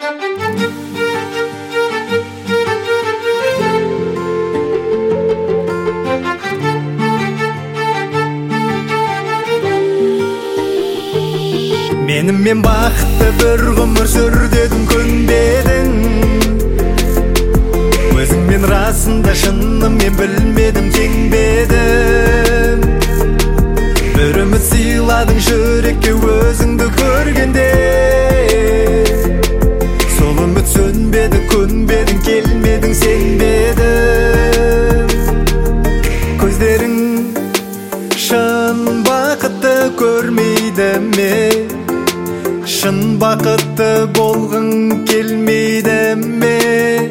Менімен бақытты бір ғұмыр сүр дедім, көнбедің. Өзіңмен расында шынымен білмедім, теңбедім. Бір үміт сыйладың жүрекке өзіңді көргенде. Сол үміт сөнбеді, көнбедің, келмедің, сенбедім. Көздерің шын бақытты көрмейді ме? Шын бақытты болғың келмейді ме?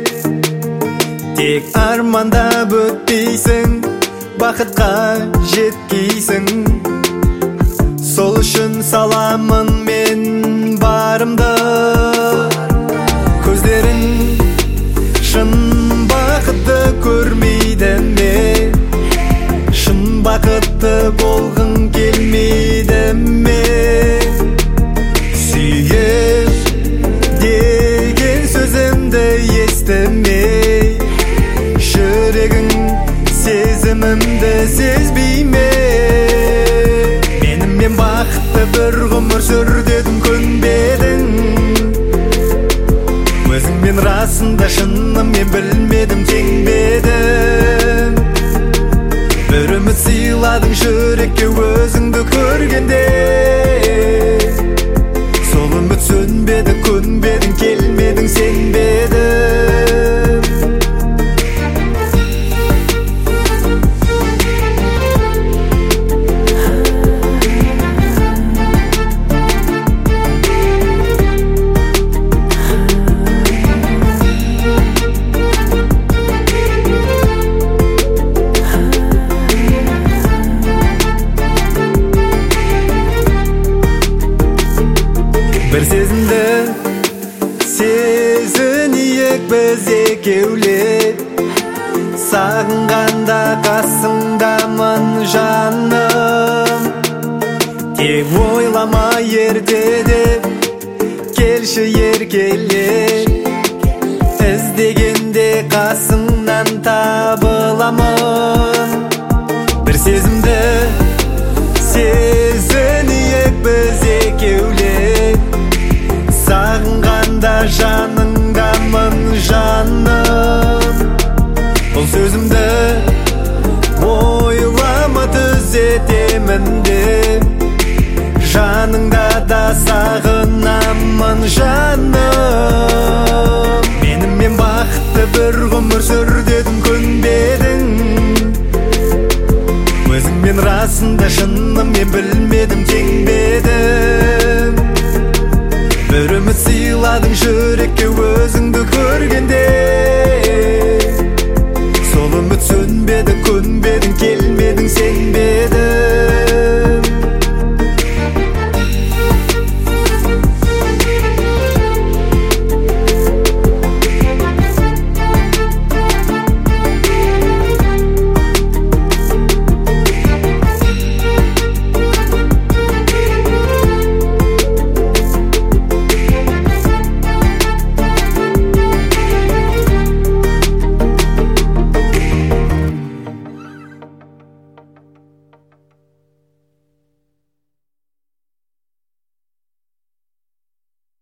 Тек армандап өтпейсің, бақытқа жеткейсің. Сол үшін саламын мен барымды. Көздерің шын бақытты көрмейді ме? Шын бақытты болғың келмейді ме? Сүйем деген сөзімді естімей, жүрегің сезімімді сезбей ме? Менімен бақытты бір ғұмыр сүр дедім, көнбедің. Өзіңмен расында шынымен білмедім, теңбедім. Бір үміт сыйладың жүрекке өзіңді көргенде. Сол үміт сөнбеді, көнбедің, келмедің, сенбедім. Бір сезімді сезінейік біз екеулеп, сағынғанда қасыңдамын жаным. Тек ойлама ерте деп, келші еркелеп, іздегенде қасыңнан табыламын. Бір сезімді сезінейік біз екеулеп, сағынғанда жаныңдамын жаным. Бұл сөзімді ойлама түзетемін деп, жаныңда да сағынамын жаным.